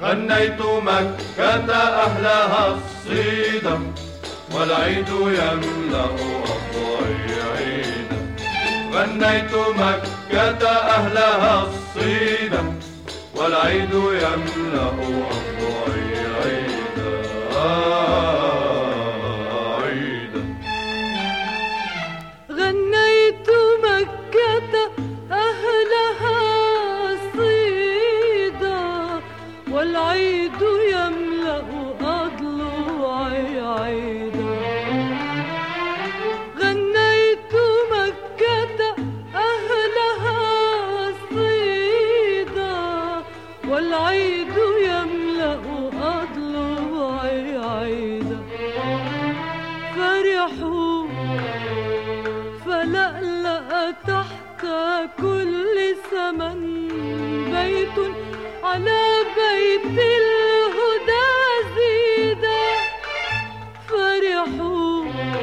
غنيت مكة أهلها الصيدا والعيد يملأ أضلعي عيدا. غنيت مكة أهلها الصيدا والعيد يملأ أضلعي عيدا عيدا. غنيت مكة أهلها صيدا والعيد يملأ أضلعي عيدا. غنيت مكة أهلها صيدا والعيد يملأ أضلعي عيدا. فرحوا فلألأ تحت كل سمن بيت على بيت الهدى زيدا. فرحوا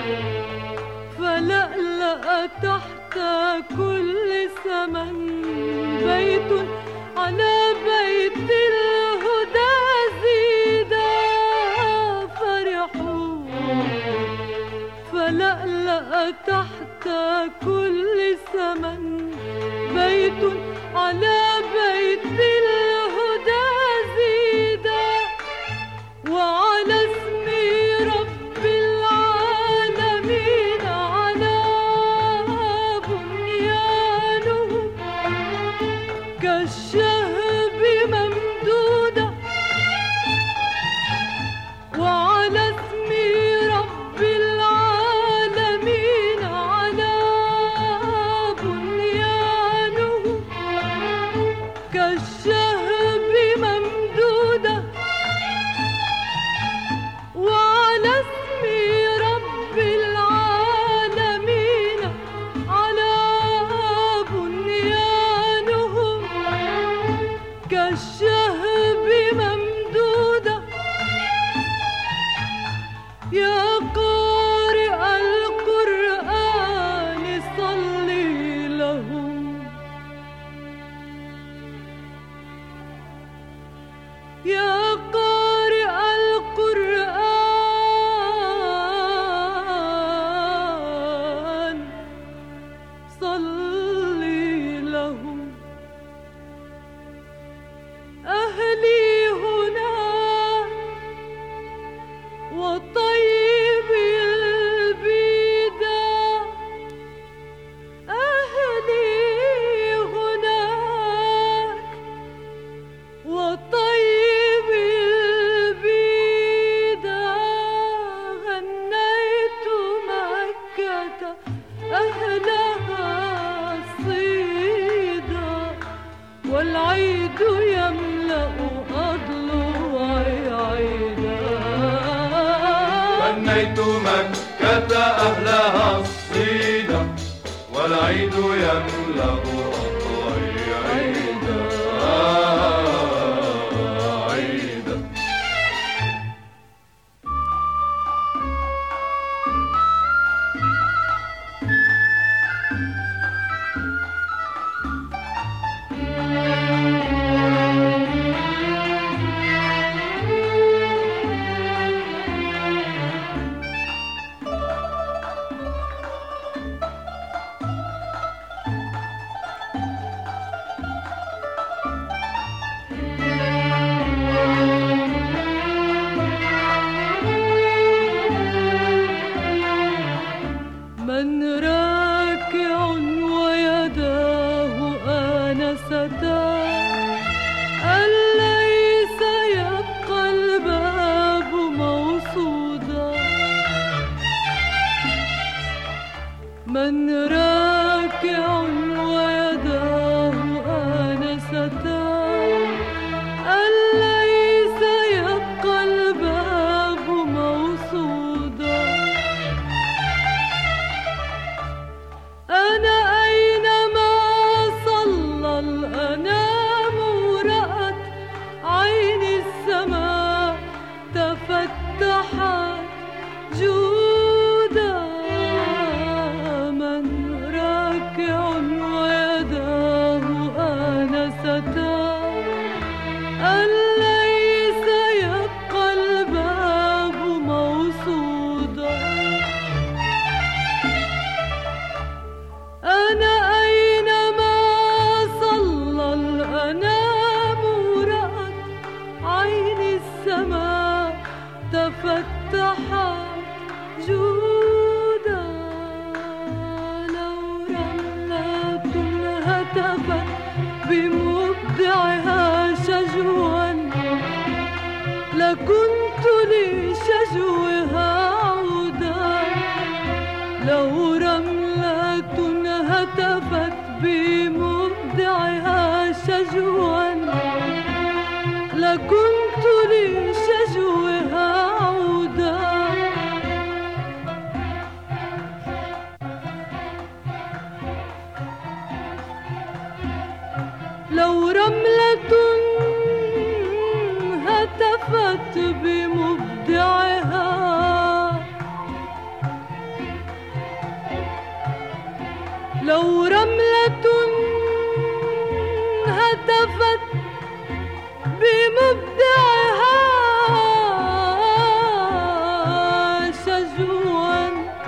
فلألأ تحت كل سمن بيت على بيت الهدى زيدا. فرحوا فلألأ تحت كل سمن بيت على بيت الهدى زيدا. وعلى اسم رب العالمين على بنيانه كالشهب ممدودة. وعلى اسم رب العالمين على بنيانه كالشهب ممدودة. وعلى اسم رب العالمين على بنيانه هتفت بمبدعها شجوا، لكنت لشجوها عودا. لو رملة هتفت بمبدعها شجوا، لكنت لشجوها عودا. لو رملة هتفت بمبدعها، لو رملة هتفت بمبدعها شجوا،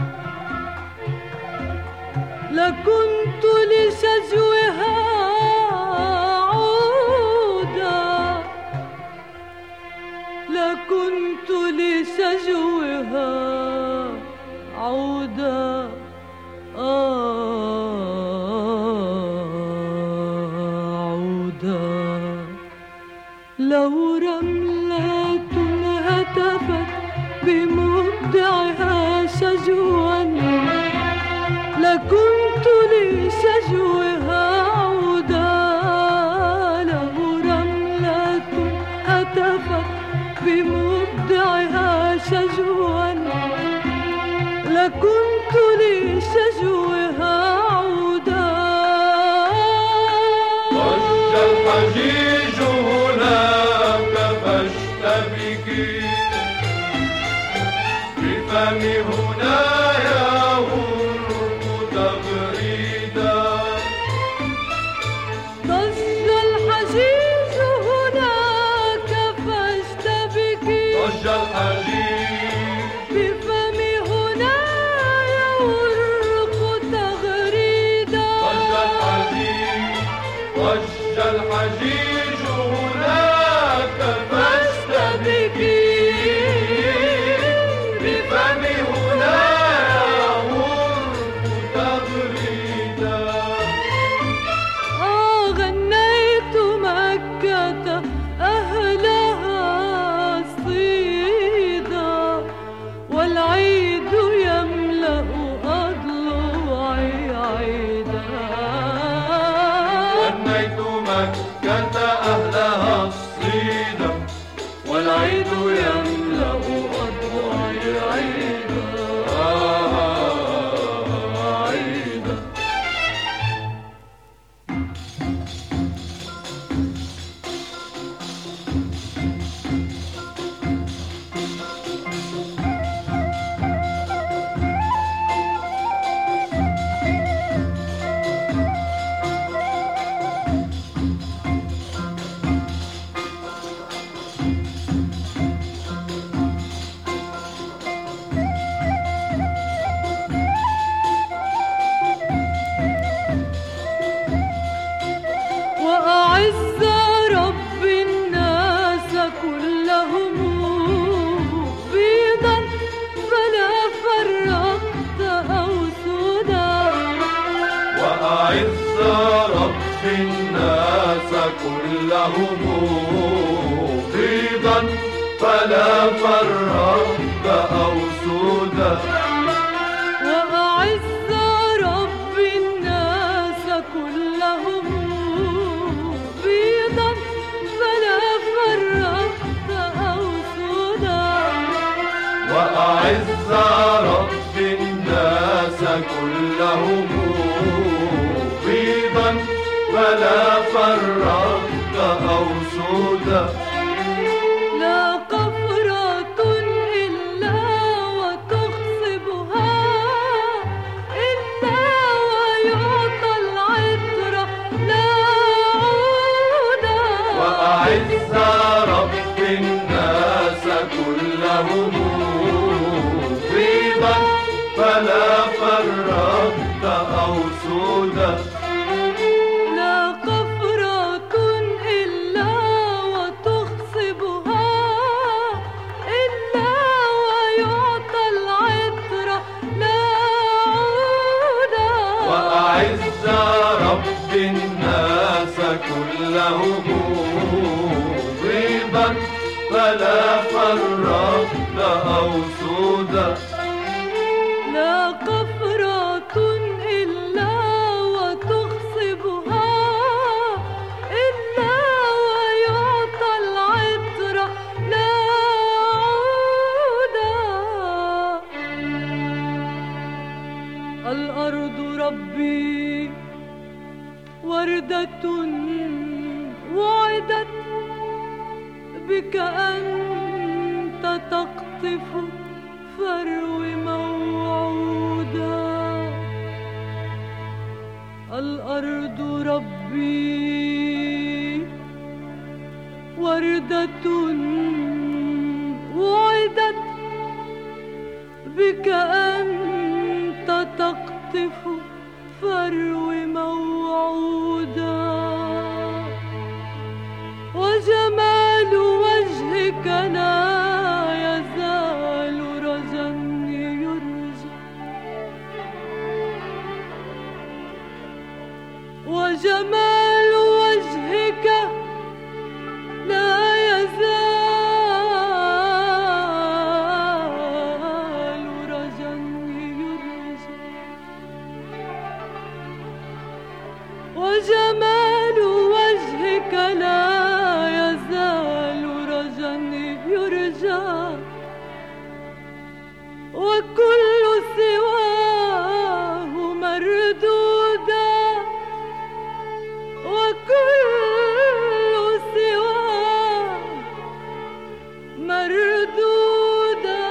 لكنت لشجوها عودا. لكنت لشجوها عودا. عودا. لو رملة هتفت بمبدعها شجوا، لكنت لشجوها عودا. لو رملة هتفت بمبدعها شجوا، لكنت لشجوها عودا. ضج الحجيج هناك فاشتبكي، بفم هنا يهر تغريدا. ضج الحجيج هناك فاشتبكي، ضج الحجيج بفم هنا يورق تغريدا. ضج الحجيج ضج الحجيج هناك فاشتبكي، بفم هنا يهر تغريدا. غنيت مكة أهلها صيدا، والعيد يملأ أضلوعي عيدا. غنيت مكة أهلها الصيدا، والعيد يملأ أضلوعي عيدا. عيدا. وأعز رب الناس كلهم بيضا، فلا فرقت أو سودا. وأعز رب الناس كلهم بيضا، فلا فرقت أو سودا. وأعز رب الناس كلهم بيضا، فلا فرقت أو سودا. وأعز رب الناس كلهم بيضا، فلا فرقت أو سودا. لا قفرة إلا وتخصبها، إلا ويعطى العطر لا عودا. وأعز رب الناس كلهم بيضا، فلا فرقت أو سودا. لا قفرة إلا وتخصبها، كله غيبا فلا فرقت أو سودا لا قفرة إلا وتخصبها إلا ويعطى العطر لا عودا الأرض ربي وردة وعدت بك أنت تقطف فرو موعودا الأرض ربي وردة وعدت بك أنت تقطف فرو موعودا وجمال وجهك لا يزال رجا يرجى وجمال وجهك لا يزال رجا يرجى وجمال وجهك لا يزال رجا يرجى وكل سواه مردودا وكل سواه مردودا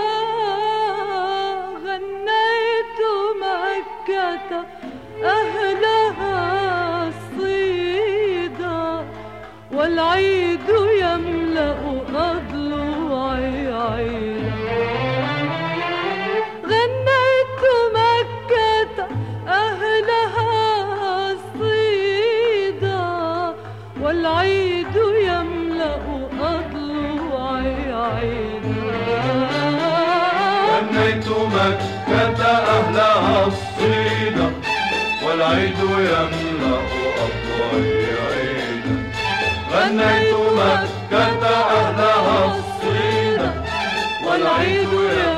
غنيت مكة أهلها صيدا والعيد يملأ أضلوعي عيدا غنيت مكة أهلها صيدا والعيد يملأ أضلوعي عيدا غنيت مكة أهلها الصيدا والعيد يملأ أضلوعي عيدا غنيت مكة أهلها الصيدا والعيد يملأ